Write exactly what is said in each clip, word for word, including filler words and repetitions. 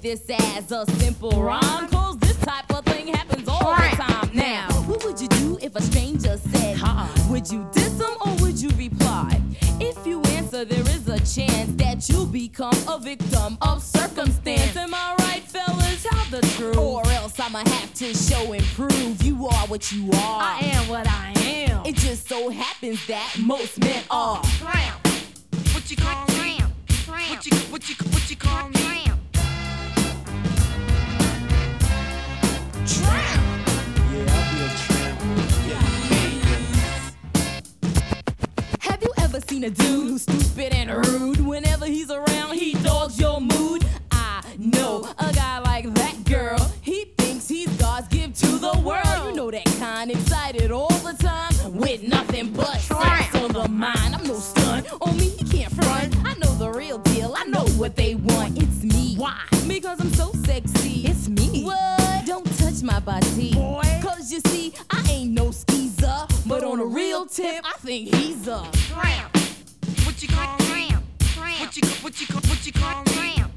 take this as a simple rhyme, cause this type of thing happens all the time. Now, what would you do if a stranger said, huh? Would you diss them or would you reply? If you answer, there is a chance that you'll become a victim of circumstance. Am I right, fellas? Tell the truth, or else I'ma have to show and prove you are what you are. I am what I am. It just so happens that most men are. Tramp. What you call me? Tramp. Tramp. What you what you what you call me? Tramp. Tramp. Yeah, I'll be a tramp. Yeah, Have you ever seen a dude who's stupid and rude? Whenever he's around, he dogs your mood. I know a guy like that, girl. He thinks he's God's gift to the world. You know that kind, excited all the time, with nothing but sex on the mind. I'm no stunt, on me he can't front. I know the real deal, I know what they want. It's me. Why? Because I'm so sexy. It's me. What? Don't touch my body, Boy. cause you see, I ain't no skeezer. But on a real tip, I think he's a Tramp. What you call me? Tramp. Tramp. What you what you what you call me? Tramp.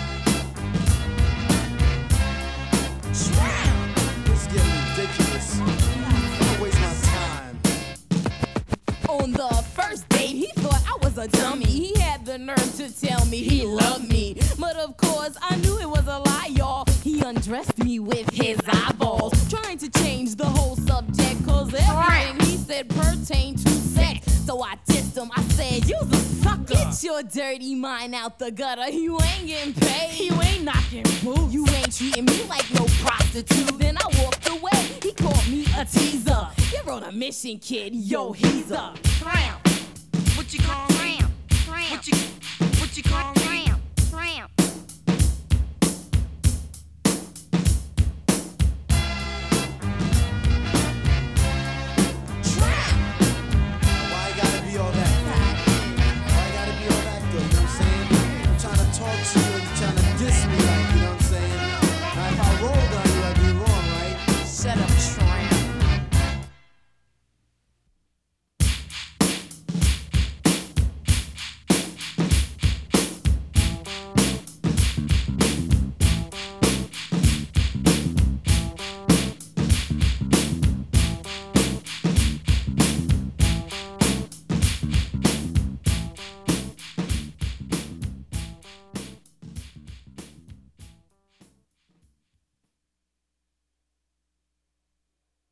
tramp. it's getting ridiculous. Don't waste my time. On the first date, he thought I was a dummy. He had the nerve to tell me he loved me. But of course, I knew it was a lie, y'all. He undressed me with his eyeballs, trying to change the whole subject, cause everything he said pertained to sex. So I dissed him, I said, you's a sucker. Get your dirty mind out the gutter. You ain't getting paid. You ain't knocking boots. You ain't treating me like no prostitute. Then I walked away. He called me a teaser. You're on a mission, kid. Yo, he's a Tramp. What you call me? Tramp. What you what you call me?